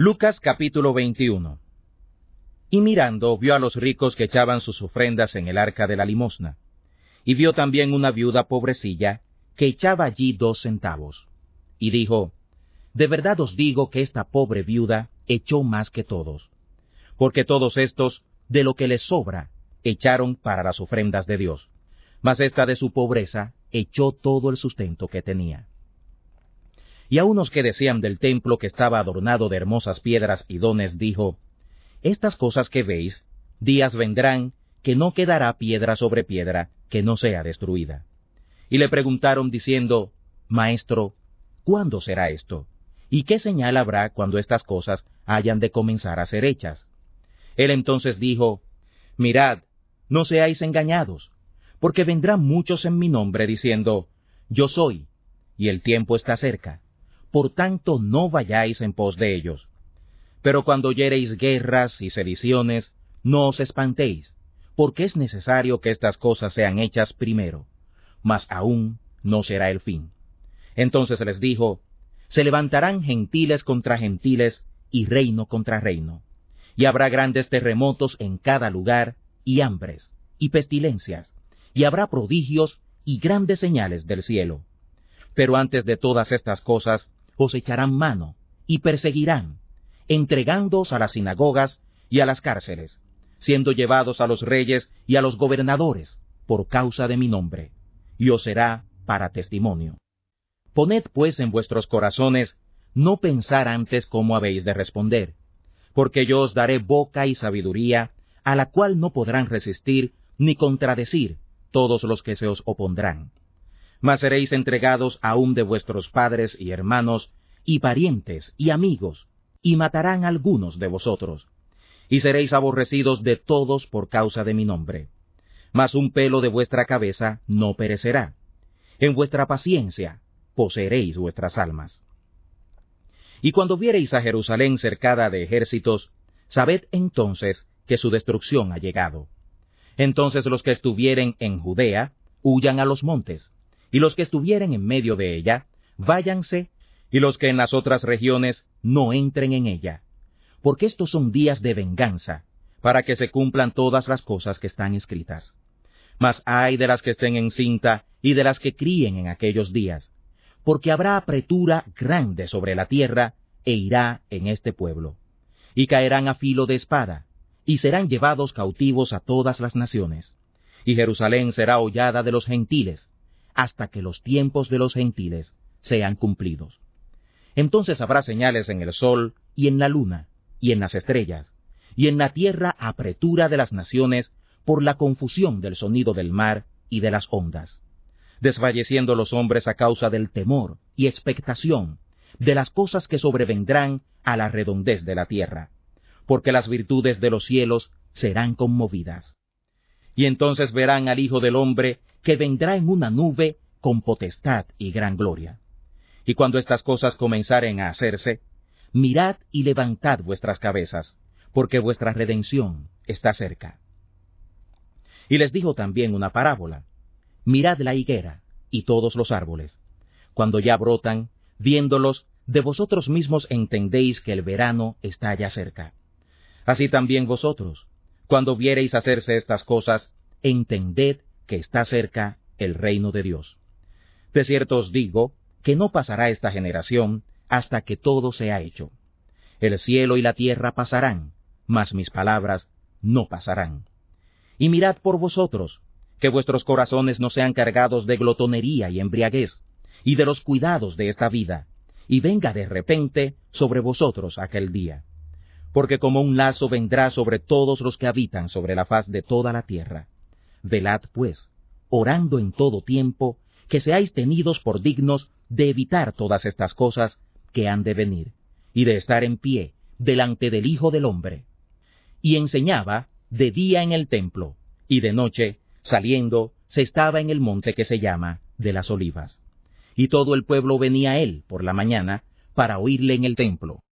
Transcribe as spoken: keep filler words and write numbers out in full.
Lucas capítulo veintiuno. Y mirando, vio a los ricos que echaban sus ofrendas en el arca de la limosna, y vio también una viuda pobrecilla, que echaba allí dos centavos. Y dijo, de verdad os digo que esta pobre viuda echó más que todos, porque todos estos, de lo que les sobra, echaron para las ofrendas de Dios, mas esta de su pobreza echó todo el sustento que tenía. Y a unos que decían del templo que estaba adornado de hermosas piedras y dones, dijo, estas cosas que veis, días vendrán que no quedará piedra sobre piedra que no sea destruida. Y le preguntaron diciendo, Maestro, ¿cuándo será esto? ¿Y qué señal habrá cuando estas cosas hayan de comenzar a ser hechas? Él entonces dijo, Mirad, no seáis engañados, porque vendrán muchos en mi nombre diciendo, Yo soy, y el tiempo está cerca. Por tanto no vayáis en pos de ellos. Pero cuando oyereis guerras y sediciones, no os espantéis, porque es necesario que estas cosas sean hechas primero, mas aún no será el fin. Entonces les dijo, se levantarán gentiles contra gentiles y reino contra reino, y habrá grandes terremotos en cada lugar, y hambres, y pestilencias, y habrá prodigios y grandes señales del cielo. Pero antes de todas estas cosas, os echarán mano, y perseguirán, entregándoos a las sinagogas y a las cárceles, siendo llevados a los reyes y a los gobernadores, por causa de mi nombre, y os será para testimonio. Poned pues en vuestros corazones no pensar antes cómo habéis de responder, porque yo os daré boca y sabiduría, a la cual no podrán resistir ni contradecir todos los que se os opondrán. Mas seréis entregados aún de vuestros padres y hermanos, y parientes y amigos, y matarán a algunos de vosotros, y seréis aborrecidos de todos por causa de mi nombre. Mas un pelo de vuestra cabeza no perecerá. En vuestra paciencia poseeréis vuestras almas. Y cuando viereis a Jerusalén cercada de ejércitos, sabed entonces que su destrucción ha llegado. Entonces los que estuvieren en Judea, huyan a los montes, y los que estuvieren en medio de ella, váyanse, y los que en las otras regiones no entren en ella, porque estos son días de venganza, para que se cumplan todas las cosas que están escritas. Mas ay de las que estén encinta y de las que críen en aquellos días, porque habrá apretura grande sobre la tierra, e irá en este pueblo. Y caerán a filo de espada, y serán llevados cautivos a todas las naciones. Y Jerusalén será hollada de los gentiles, hasta que los tiempos de los gentiles sean cumplidos. Entonces habrá señales en el sol, y en la luna, y en las estrellas, y en la tierra apretura de las naciones, por la confusión del sonido del mar y de las ondas, desfalleciendo los hombres a causa del temor y expectación de las cosas que sobrevendrán a la redondez de la tierra, porque las virtudes de los cielos serán conmovidas. Y entonces verán al Hijo del Hombre, que vendrá en una nube con potestad y gran gloria. Y cuando estas cosas comenzaren a hacerse, mirad y levantad vuestras cabezas, porque vuestra redención está cerca. Y les dijo también una parábola. Mirad la higuera y todos los árboles. Cuando ya brotan, viéndolos, de vosotros mismos entendéis que el verano está ya cerca. Así también vosotros, cuando viereis hacerse estas cosas, entended que está cerca el reino de Dios. De cierto os digo, que no pasará esta generación hasta que todo sea hecho. El cielo y la tierra pasarán, mas mis palabras no pasarán. Y mirad por vosotros, que vuestros corazones no sean cargados de glotonería y embriaguez, y de los cuidados de esta vida, y venga de repente sobre vosotros aquel día. Porque como un lazo vendrá sobre todos los que habitan sobre la faz de toda la tierra. Velad pues, orando en todo tiempo, que seáis tenidos por dignos de evitar todas estas cosas que han de venir, y de estar en pie delante del Hijo del Hombre. Y enseñaba de día en el templo, y de noche, saliendo, se estaba en el monte que se llama de las Olivas. Y todo el pueblo venía a él por la mañana para oírle en el templo.